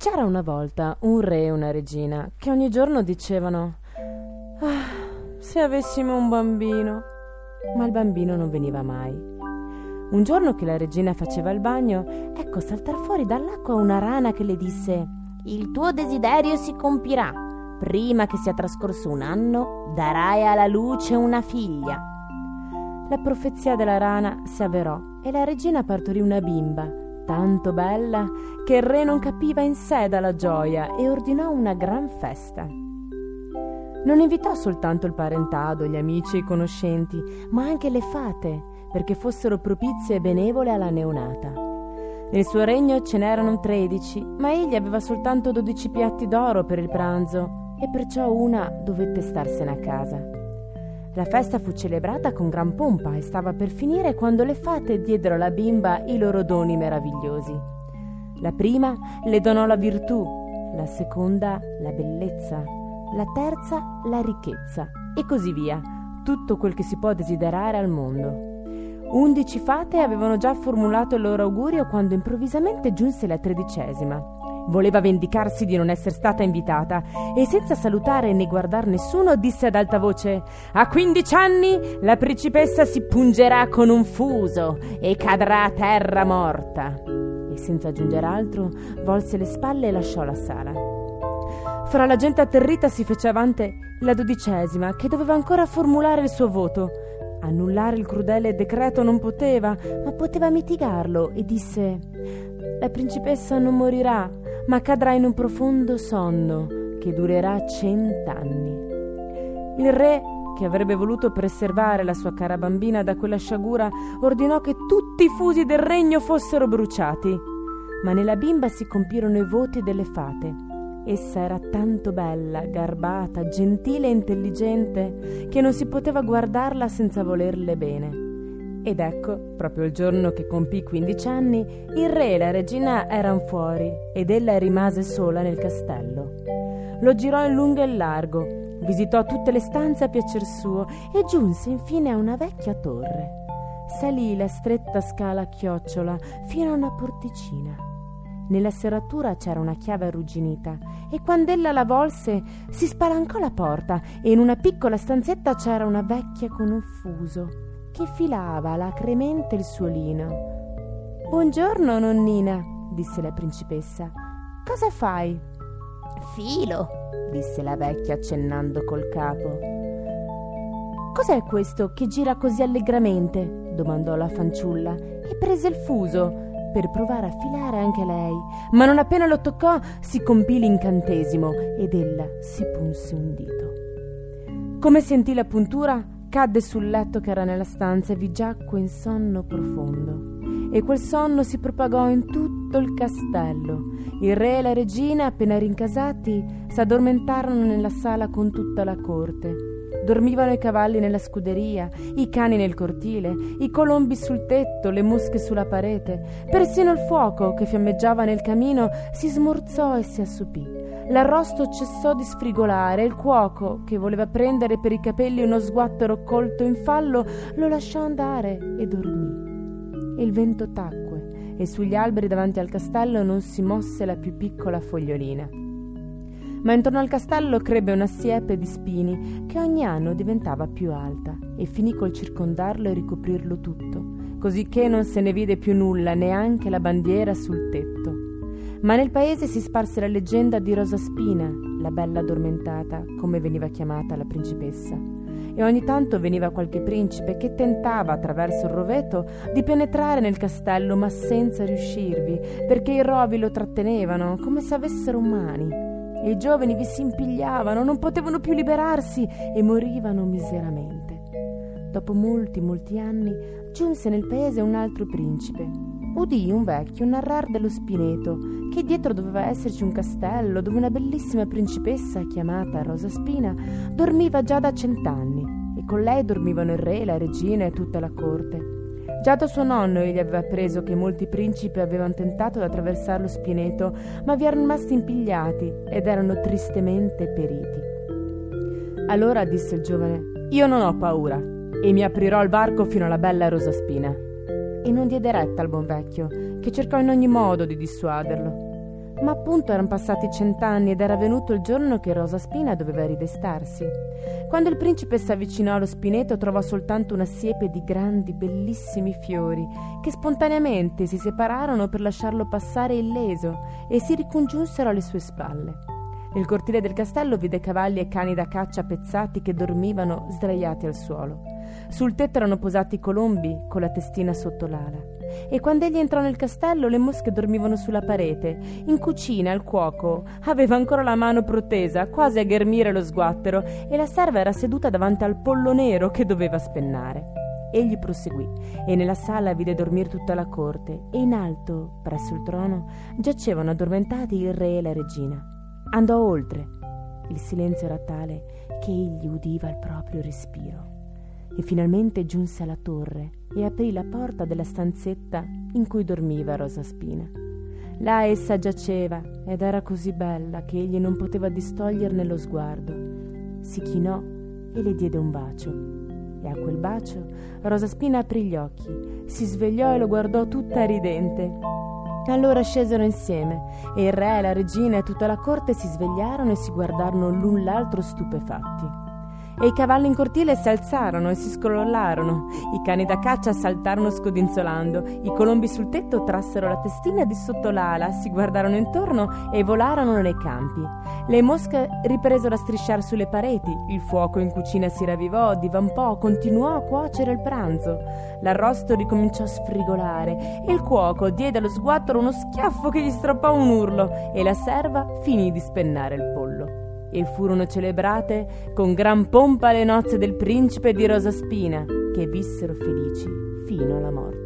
C'era una volta un re e una regina che ogni giorno dicevano: se avessimo un bambino. Ma il bambino non veniva mai. Un giorno che la regina faceva il bagno, ecco saltar fuori dall'acqua una rana che le disse: il tuo desiderio si compirà. Prima che sia trascorso un anno, darai alla luce una figlia. La profezia della rana si avverò e la regina partorì una bimba, tanto bella che il re non capiva in sé dalla gioia e ordinò una gran festa. Non invitò soltanto il parentado, gli amici e i conoscenti, ma anche le fate, perché fossero propizie e benevole alla neonata. Nel suo regno ce n'erano 13, ma egli aveva soltanto 12 piatti d'oro per il pranzo, e perciò una dovette starsene a casa. La festa fu celebrata con gran pompa e stava per finire quando le fate diedero alla bimba i loro doni meravigliosi. La prima le donò la virtù, la seconda la bellezza, la terza la ricchezza e così via, tutto quel che si può desiderare al mondo. 11 fate avevano già formulato il loro augurio quando improvvisamente giunse la 13ª. Voleva vendicarsi di non essere stata invitata e senza salutare né guardar nessuno disse ad alta voce: a 15 anni la principessa si pungerà con un fuso e cadrà a terra morta. E senza aggiungere altro volse le spalle e lasciò la sala. Fra la gente atterrita si fece avanti la 12ª, che doveva ancora formulare il suo voto. Annullare il crudele decreto non poteva, ma poteva mitigarlo, e disse: la principessa non morirà, ma cadrà in un profondo sonno che durerà 100 anni. Il re, che avrebbe voluto preservare la sua cara bambina da quella sciagura, ordinò che tutti i fusi del regno fossero bruciati. Ma nella bimba si compirono i voti delle fate. Essa era tanto bella, garbata, gentile e intelligente che non si poteva guardarla senza volerle bene. Ed ecco, proprio il giorno che compì 15 anni, il re e la regina eran fuori ed ella rimase sola nel castello. Lo girò in lungo e in largo, visitò tutte le stanze a piacer suo e giunse infine a una vecchia torre. Salì la stretta scala a chiocciola fino a una porticina. Nella serratura c'era una chiave arrugginita e quand'ella la volse si spalancò la porta e in una piccola stanzetta c'era una vecchia con un fuso che filava alacremente il suo lino. «Buongiorno, nonnina», disse la principessa. «Cosa fai?» «Filo», disse la vecchia accennando col capo. «Cos'è questo che gira così allegramente?» domandò la fanciulla e prese il fuso per provare a filare anche lei, ma non appena lo toccò si compì l'incantesimo ed ella si punse un dito. Come sentì la puntura, cadde sul letto che era nella stanza e vi giacque in sonno profondo. E quel sonno si propagò in tutto il castello. Il re e la regina, appena rincasati, s'addormentarono nella sala con tutta la corte. Dormivano i cavalli nella scuderia, i cani nel cortile, i colombi sul tetto, le mosche sulla parete. Persino il fuoco che fiammeggiava nel camino si smorzò e si assopì. L'arrosto cessò di sfrigolare e il cuoco, che voleva prendere per i capelli uno sguattero colto in fallo, lo lasciò andare e dormì. Il vento tacque e sugli alberi davanti al castello non si mosse la più piccola fogliolina. Ma intorno al castello crebbe una siepe di spini che ogni anno diventava più alta e finì col circondarlo e ricoprirlo tutto, così che non se ne vide più nulla, neanche la bandiera sul tetto. Ma nel paese si sparse la leggenda di Rosaspina, la bella addormentata, come veniva chiamata la principessa. E ogni tanto veniva qualche principe che tentava attraverso il roveto di penetrare nel castello, ma senza riuscirvi, perché i rovi lo trattenevano come se avessero mani. E i giovani vi si impigliavano, non potevano più liberarsi e morivano miseramente. Dopo molti anni giunse nel paese un altro principe. Udì un vecchio narrar dello Spineto, che dietro doveva esserci un castello dove una bellissima principessa chiamata Rosaspina dormiva già da 100 anni e con lei dormivano il re, la regina e tutta la corte. Già da suo nonno egli aveva appreso che molti principi avevano tentato di attraversare lo Spineto, ma vi erano rimasti impigliati ed erano tristemente periti. Allora disse il giovane: «Io non ho paura e mi aprirò al varco fino alla bella Rosaspina». E non diede retta al buon vecchio, che cercò in ogni modo di dissuaderlo. ma appunto erano passati 100 anni ed era venuto il giorno che Rosaspina doveva ridestarsi. Quando il principe si avvicinò allo spineto trovò soltanto una siepe di grandi, bellissimi fiori che spontaneamente si separarono per lasciarlo passare illeso e si ricongiunsero alle sue spalle. Nel cortile del castello vide cavalli e cani da caccia pezzati che dormivano sdraiati al suolo. Sul tetto erano posati i colombi con la testina sotto l'ala. E quando egli entrò nel castello le mosche dormivano sulla parete. In cucina il cuoco aveva ancora la mano protesa, quasi a ghermire lo sguattero, e la serva era seduta davanti al pollo nero che doveva spennare. Egli proseguì e nella sala vide dormire tutta la corte e in alto, presso il trono, giacevano addormentati il re e la regina. Andò oltre. Il silenzio era tale che egli udiva il proprio respiro. E finalmente giunse alla torre e aprì la porta della stanzetta in cui dormiva Rosaspina. Là essa giaceva ed era così bella che egli non poteva distoglierne lo sguardo. Si chinò e le diede un bacio. E a quel bacio Rosaspina aprì gli occhi, si svegliò e lo guardò tutta ridente. Allora scesero insieme e il re, la regina e tutta la corte si svegliarono e si guardarono l'un l'altro stupefatti. E i cavalli in cortile si alzarono e si scrollarono, i cani da caccia saltarono scodinzolando, i colombi sul tetto trassero la testina di sotto l'ala, si guardarono intorno e volarono nei campi. Le mosche ripresero a strisciar sulle pareti, il fuoco in cucina si ravvivò, divampò, continuò a cuocere il pranzo. L'arrosto ricominciò a sfrigolare e il cuoco diede allo sguattero uno schiaffo che gli strappò un urlo e la serva finì di spennare il pollo. E furono celebrate con gran pompa le nozze del principe e di Rosaspina, che vissero felici fino alla morte.